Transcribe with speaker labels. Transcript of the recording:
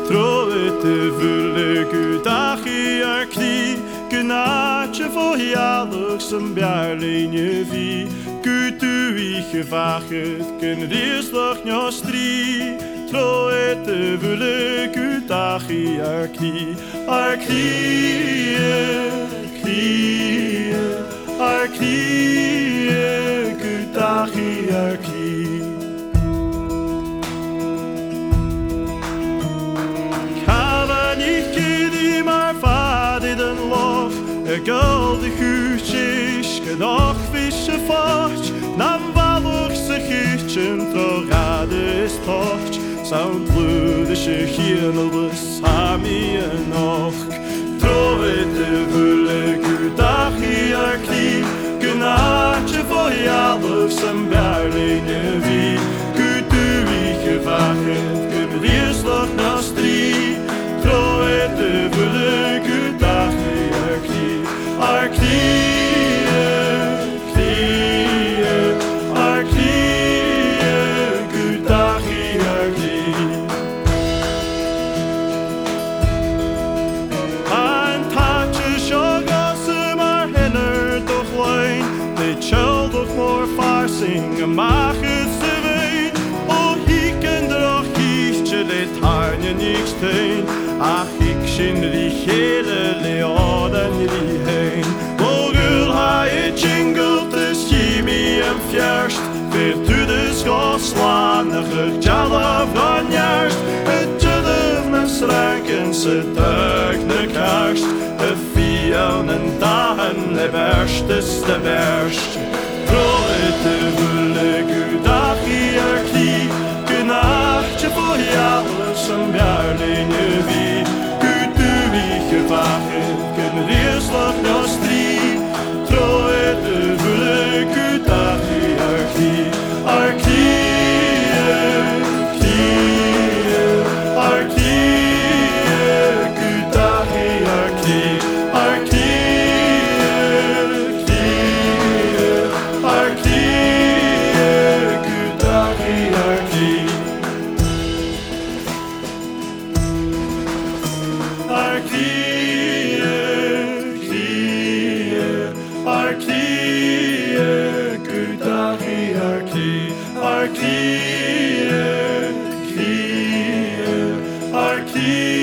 Speaker 1: Troete vulle Gudachie Genaatje voor jaarlijk zijn bjarlinje vie. Kutu ich gevaget, ken riesdag njostri. Troete vulle Gudachie Arkie Gudachie Arkie. Guldig uurtjes, genoeg vissen vocht. Nam wallig ze gietjen, trogade is tocht. Zo'n bloedische gienelbes, hami en och. Troete vulle Gudachie Arkie. Genaatje voor jaarlijk zijn bjarlinje wie. Kutu wie gevaget, kun riesdag nastri. Troete vulle Gudachie Arkie. Gudachie Arkie. Een taartje sjogasse maar henner toch leun. De chill toch more varsingen mag het ze ween. O hieken droog kiesje dit harnje niks teen. Ach ik zin die hele leoden jullie heen. Vogel ha je jingelt is Jimmy en fjerst. Veert u de schoslanige jalaf van juist. Het judder met strijken ze tuigne karst. De vieren en dagen de berst is de berst. Troete vulle Gudachie Arkie. Genachtje voor jaarlijk zijn bjarlinje wie. Kutu wie gevaget, kun riesdag nastri. Troete vulle Gudachie Arkie. Gudachie Arkie. Arkie.